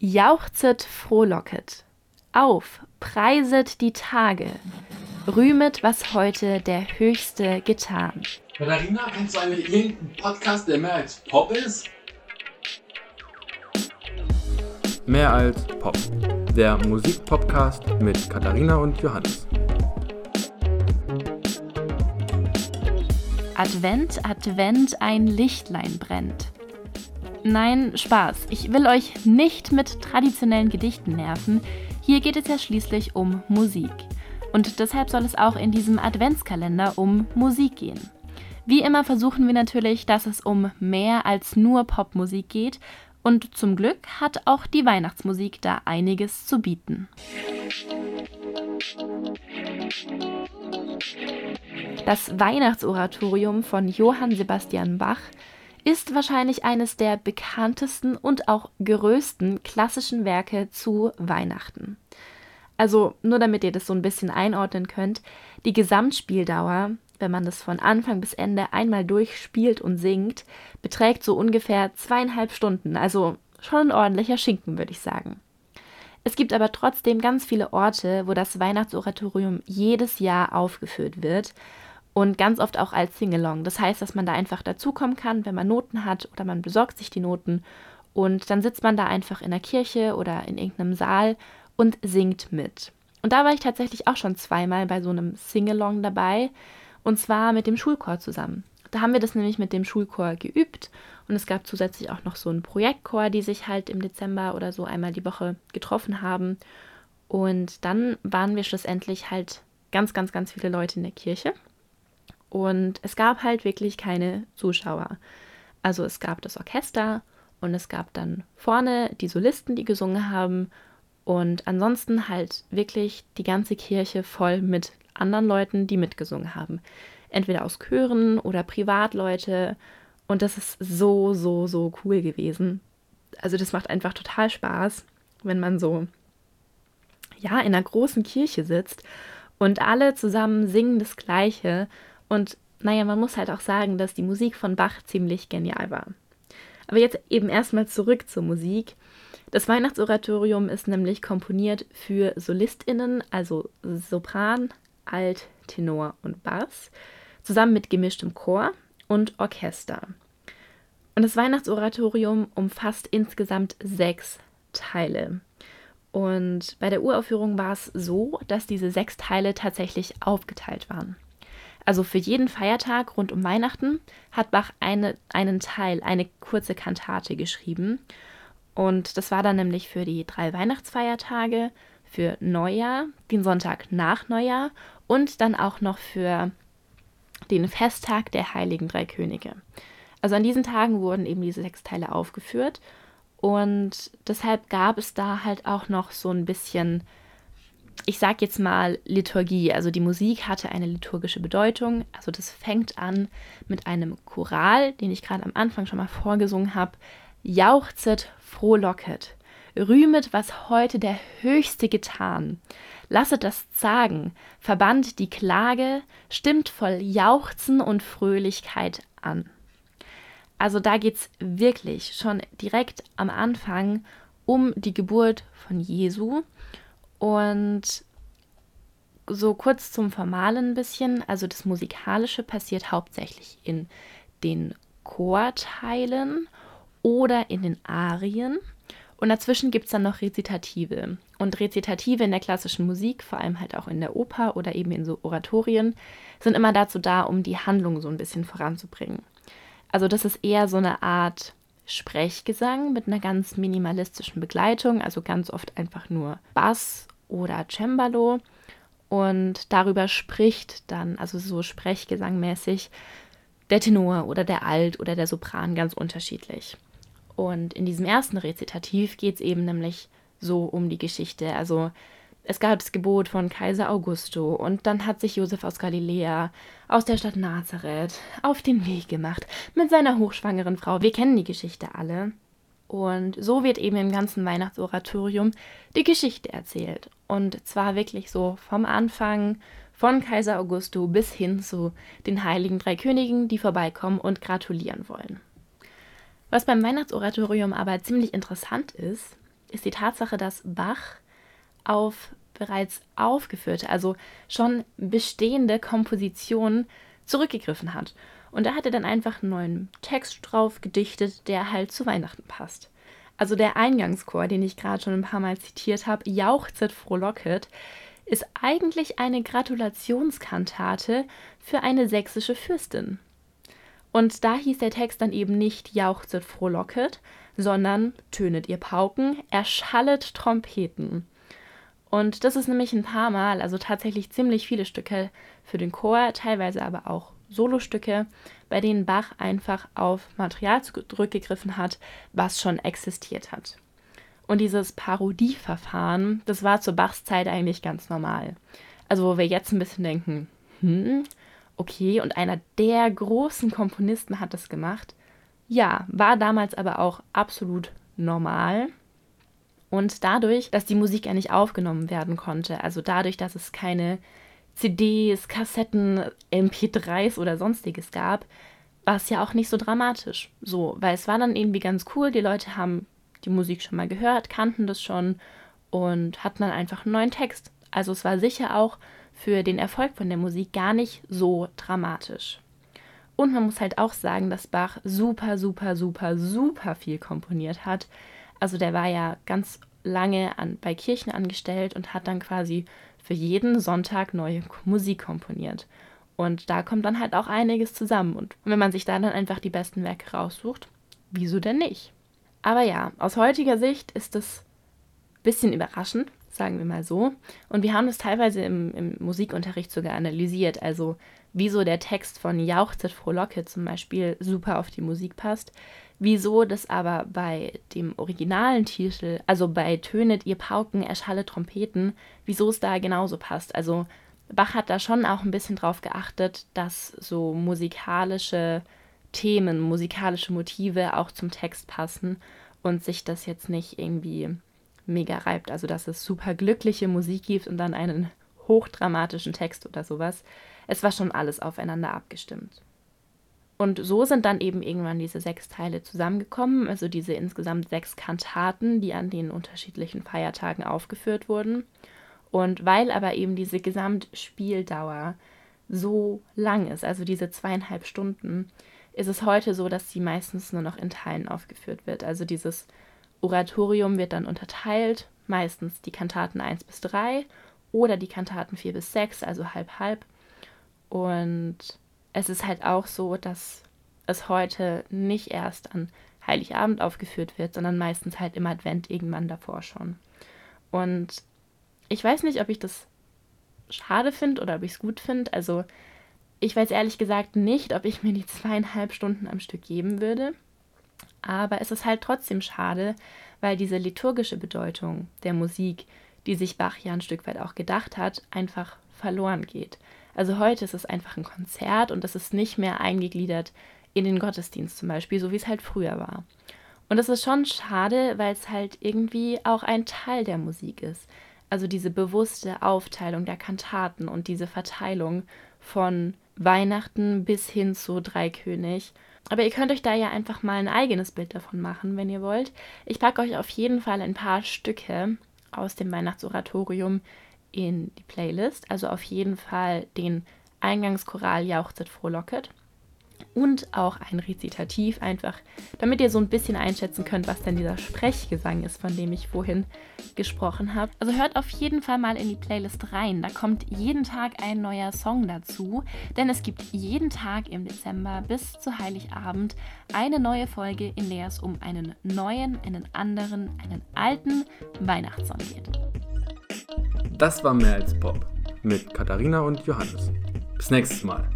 Jauchzet, frohlocket, auf, preiset die Tage, rühmet, was heute der Höchste getan. Katharina, kennst du eigentlich irgendeinen Podcast, der mehr als Pop ist? Mehr als Pop. Der Musikpodcast mit Katharina und Johannes. Advent, Advent, ein Lichtlein brennt. Nein, Spaß. Ich will euch nicht mit traditionellen Gedichten nerven. Hier geht es ja schließlich um Musik. Und deshalb soll es auch in diesem Adventskalender um Musik gehen. Wie immer versuchen wir natürlich, dass es um mehr als nur Popmusik geht. Und zum Glück hat auch die Weihnachtsmusik da einiges zu bieten. Das Weihnachtsoratorium von Johann Sebastian Bach ist wahrscheinlich eines der bekanntesten und auch größten klassischen Werke zu Weihnachten. Also nur damit ihr das so ein bisschen einordnen könnt, die Gesamtspieldauer, wenn man das von Anfang bis Ende einmal durchspielt und singt, beträgt so ungefähr 2,5 Stunden, also schon ein ordentlicher Schinken, würde ich sagen. Es gibt aber trotzdem ganz viele Orte, wo das Weihnachtsoratorium jedes Jahr aufgeführt wird und ganz oft auch als Singalong. Das heißt, dass man da einfach dazukommen kann, wenn man Noten hat oder man besorgt sich die Noten und dann sitzt man da einfach in der Kirche oder in irgendeinem Saal und singt mit. Und da war ich tatsächlich auch schon zweimal bei so einem Singalong dabei und zwar mit dem Schulchor zusammen. Da haben wir das nämlich mit dem Schulchor geübt und es gab zusätzlich auch noch so einen Projektchor, die sich halt im Dezember oder so einmal die Woche getroffen haben. Und dann waren wir schlussendlich halt ganz, ganz, ganz viele Leute in der Kirche. Und es gab halt wirklich keine Zuschauer. Also es gab das Orchester und es gab dann vorne die Solisten, die gesungen haben. Und ansonsten halt wirklich die ganze Kirche voll mit anderen Leuten, die mitgesungen haben. Entweder aus Chören oder Privatleute. Und das ist so, so, so cool gewesen. Also das macht einfach total Spaß, wenn man so, ja, in einer großen Kirche sitzt und alle zusammen singen das Gleiche. Und naja, man muss halt auch sagen, dass die Musik von Bach ziemlich genial war. Aber jetzt eben erstmal zurück zur Musik. Das Weihnachtsoratorium ist nämlich komponiert für SolistInnen, also Sopran, Alt, Tenor und Bass, zusammen mit gemischtem Chor und Orchester. Und das Weihnachtsoratorium umfasst insgesamt 6 Teile. Und bei der Uraufführung war es so, dass diese 6 Teile tatsächlich aufgeteilt waren. Also für jeden Feiertag rund um Weihnachten hat Bach einen Teil, eine kurze Kantate geschrieben. Und das war dann nämlich für die 3 Weihnachtsfeiertage, für Neujahr, den Sonntag nach Neujahr und dann auch noch für den Festtag der Heiligen Drei Könige. Also an diesen Tagen wurden eben diese 6 Teile aufgeführt und deshalb gab es da halt auch noch so ein bisschen, ich sag jetzt mal, Liturgie. Also die Musik hatte eine liturgische Bedeutung. Also das fängt an mit einem Choral, den ich gerade am Anfang schon mal vorgesungen habe. Jauchzet, frohlocket, rühmet, was heute der Höchste getan. Lasset das Zagen, verbannt die Klage, stimmt voll Jauchzen und Fröhlichkeit an. Also da geht es wirklich schon direkt am Anfang um die Geburt von Jesu. Und so kurz zum Formalen ein bisschen, also das Musikalische passiert hauptsächlich in den Chorteilen oder in den Arien. Und dazwischen gibt es dann noch Rezitative. Und Rezitative in der klassischen Musik, vor allem halt auch in der Oper oder eben in so Oratorien, sind immer dazu da, um die Handlung so ein bisschen voranzubringen. Also das ist eher so eine Art Sprechgesang mit einer ganz minimalistischen Begleitung, also ganz oft einfach nur Bass oder Cembalo. Und darüber spricht dann, also so sprechgesangmäßig, der Tenor oder der Alt oder der Sopran ganz unterschiedlich. Und in diesem ersten Rezitativ geht es eben nämlich so um die Geschichte. Also es gab das Gebot von Kaiser Augusto und dann hat sich Josef aus Galiläa aus der Stadt Nazareth auf den Weg gemacht mit seiner hochschwangeren Frau. Wir kennen die Geschichte alle. Und so wird eben im ganzen Weihnachtsoratorium die Geschichte erzählt. Und zwar wirklich so vom Anfang, von Kaiser Augusto bis hin zu den Heiligen Drei Königen, die vorbeikommen und gratulieren wollen. Was beim Weihnachtsoratorium aber ziemlich interessant ist, ist die Tatsache, dass Bach auf bereits aufgeführte, also schon bestehende Kompositionen zurückgegriffen hat. Und da hat er dann einfach einen neuen Text drauf gedichtet, der halt zu Weihnachten passt. Also der Eingangschor, den ich gerade schon ein paar Mal zitiert habe, Jauchzet, frohlocket, ist eigentlich eine Gratulationskantate für eine sächsische Fürstin. Und da hieß der Text dann eben nicht Jauchzet, frohlocket, sondern tönet ihr Pauken, erschallet Trompeten. Und das ist nämlich ein paar Mal, also tatsächlich ziemlich viele Stücke für den Chor, teilweise aber auch Solostücke, bei denen Bach einfach auf Material zurückgegriffen hat, was schon existiert hat. Und dieses Parodieverfahren, das war zur Bachs Zeit eigentlich ganz normal. Also wo wir jetzt ein bisschen denken, okay, und einer der großen Komponisten hat das gemacht. Ja, war damals aber auch absolut normal. Und dadurch, dass die Musik ja nicht aufgenommen werden konnte, also dadurch, dass es keine CDs, Kassetten, MP3s oder sonstiges gab, war es ja auch nicht so dramatisch. So, weil es war dann irgendwie ganz cool, die Leute haben die Musik schon mal gehört, kannten das schon und hatten dann einfach einen neuen Text. Also es war sicher auch für den Erfolg von der Musik gar nicht so dramatisch. Und man muss halt auch sagen, dass Bach super viel komponiert hat. Also der war ja ganz lange bei Kirchen angestellt und hat dann quasi für jeden Sonntag neue Musik komponiert. Und da kommt dann halt auch einiges zusammen. Und wenn man sich da dann einfach die besten Werke raussucht, wieso denn nicht? Aber ja, aus heutiger Sicht ist das ein bisschen überraschend, sagen wir mal so. Und wir haben das teilweise im Musikunterricht sogar analysiert. Also wieso der Text von Jauchzet, frohlocket zum Beispiel super auf die Musik passt. Wieso das aber bei dem originalen Titel, also bei Tönet ihr Pauken, erschallet Trompeten, wieso es da genauso passt. Also Bach hat da schon auch ein bisschen drauf geachtet, dass so musikalische Themen, musikalische Motive auch zum Text passen und sich das jetzt nicht irgendwie mega reibt. Also dass es super glückliche Musik gibt und dann einen hochdramatischen Text oder sowas. Es war schon alles aufeinander abgestimmt. Und so sind dann eben irgendwann diese 6 Teile zusammengekommen, also diese insgesamt 6 Kantaten, die an den unterschiedlichen Feiertagen aufgeführt wurden. Und weil aber eben diese Gesamtspieldauer so lang ist, also diese 2,5 Stunden, ist es heute so, dass sie meistens nur noch in Teilen aufgeführt wird. Also dieses Oratorium wird dann unterteilt, meistens die Kantaten 1 bis 3 oder die Kantaten 4 bis 6, also halb. Und es ist halt auch so, dass es heute nicht erst an Heiligabend aufgeführt wird, sondern meistens halt im Advent irgendwann davor schon. Und ich weiß nicht, ob ich das schade finde oder ob ich es gut finde. Also ich weiß ehrlich gesagt nicht, ob ich mir die 2,5 Stunden am Stück geben würde. Aber es ist halt trotzdem schade, weil diese liturgische Bedeutung der Musik, die sich Bach ja ein Stück weit auch gedacht hat, einfach verloren geht. Also heute ist es einfach ein Konzert und das ist nicht mehr eingegliedert in den Gottesdienst zum Beispiel, so wie es halt früher war. Und das ist schon schade, weil es halt irgendwie auch ein Teil der Musik ist. Also diese bewusste Aufteilung der Kantaten und diese Verteilung von Weihnachten bis hin zu Dreikönig. Aber ihr könnt euch da ja einfach mal ein eigenes Bild davon machen, wenn ihr wollt. Ich packe euch auf jeden Fall ein paar Stücke aus dem Weihnachtsoratorium in die Playlist. Also auf jeden Fall den Eingangschoral Jauchzet, frohlocket und auch ein Rezitativ einfach, damit ihr so ein bisschen einschätzen könnt, was denn dieser Sprechgesang ist, von dem ich vorhin gesprochen habe. Also hört auf jeden Fall mal in die Playlist rein. Da kommt jeden Tag ein neuer Song dazu, denn es gibt jeden Tag im Dezember bis zu Heiligabend eine neue Folge, in der es um einen neuen, einen anderen, einen alten Weihnachtssong geht. Das war Mehr als Pop mit Katharina und Johannes. Bis nächstes Mal.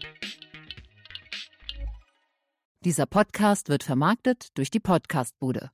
Dieser Podcast wird vermarktet durch die Podcast-Bude.